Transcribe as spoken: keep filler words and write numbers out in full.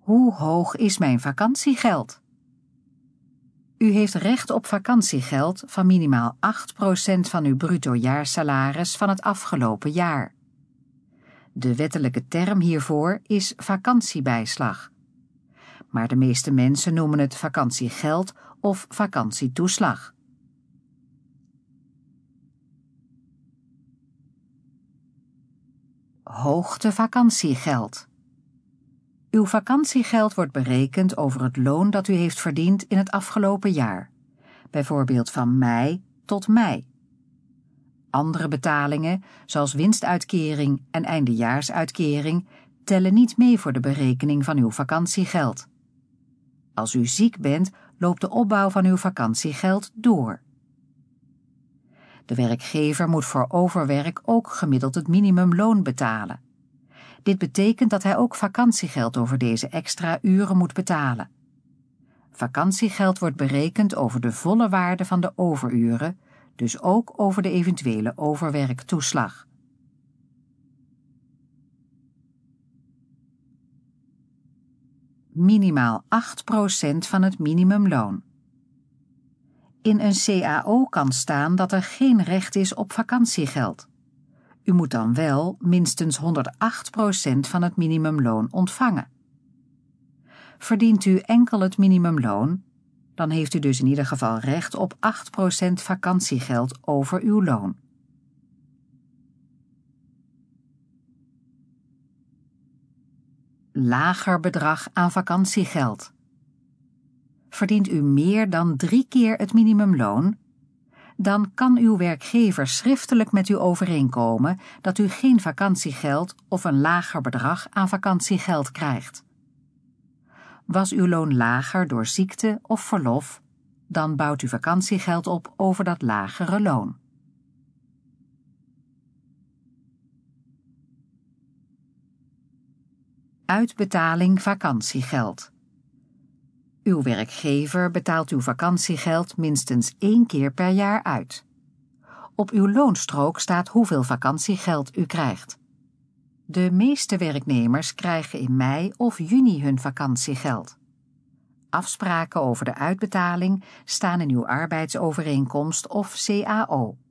Hoe hoog is mijn vakantiegeld? U heeft recht op vakantiegeld van minimaal acht procent van uw bruto jaarsalaris van het afgelopen jaar. De wettelijke term hiervoor is vakantiebijslag. Maar de meeste mensen noemen het vakantiegeld of vakantietoeslag. Hoogte vakantiegeld. Uw vakantiegeld wordt berekend over het loon dat u heeft verdiend in het afgelopen jaar, bijvoorbeeld van mei tot mei. Andere betalingen, zoals winstuitkering en eindejaarsuitkering, tellen niet mee voor de berekening van uw vakantiegeld. Als u ziek bent, loopt de opbouw van uw vakantiegeld door. De werkgever moet voor overwerk ook gemiddeld het minimumloon betalen. Dit betekent dat hij ook vakantiegeld over deze extra uren moet betalen. Vakantiegeld wordt berekend over de volle waarde van de overuren, dus ook over de eventuele overwerktoeslag. Minimaal acht procent van het minimumloon. In een C A O kan staan dat er geen recht is op vakantiegeld. U moet dan wel minstens honderdacht procent van het minimumloon ontvangen. Verdient u enkel het minimumloon, dan heeft u dus in ieder geval recht op acht procent vakantiegeld over uw loon. Lager bedrag aan vakantiegeld. Verdient u meer dan drie keer het minimumloon, dan kan uw werkgever schriftelijk met u overeenkomen dat u geen vakantiegeld of een lager bedrag aan vakantiegeld krijgt. Was uw loon lager door ziekte of verlof, dan bouwt u vakantiegeld op over dat lagere loon. Uitbetaling vakantiegeld. Uw werkgever betaalt uw vakantiegeld minstens één keer per jaar uit. Op uw loonstrook staat hoeveel vakantiegeld u krijgt. De meeste werknemers krijgen in mei of juni hun vakantiegeld. Afspraken over de uitbetaling staan in uw arbeidsovereenkomst of C A O.